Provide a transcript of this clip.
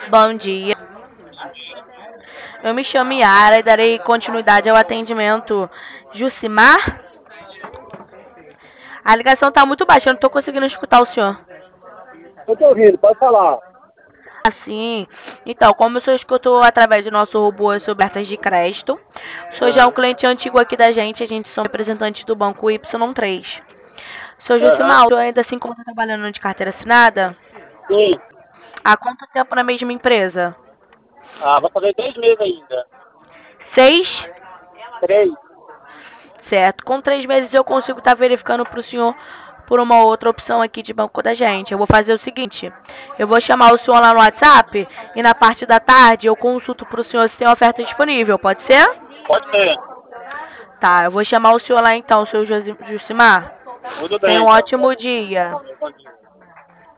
Bom dia. Eu me chamo Yara e darei continuidade ao atendimento. Jucimar? A ligação tá muito baixa, eu não tô conseguindo escutar o senhor. Eu tô ouvindo, pode falar. Assim, então, como o senhor escutou através do nosso robô sobre cartas de crédito, o senhor já é um Aham. cliente antigo aqui da gente, a gente são representantes do banco Y3. Senhor Aham. Jucimar, o senhor ainda se encontra trabalhando de carteira assinada? Sim. Há quanto tempo na mesma empresa? Ah, vai fazer 2 meses ainda. 6? 3. Certo. Com 3 meses eu consigo estar verificando para o senhor por uma outra opção aqui de banco da gente. Eu vou fazer o seguinte: eu vou chamar o senhor lá no WhatsApp e na parte da tarde eu consulto para o senhor se tem oferta disponível. Pode ser? Pode ser. Tá, eu vou chamar o senhor lá então, seu Jucimar. Tudo Tenha bem, um então. ótimo dia. Bom dia.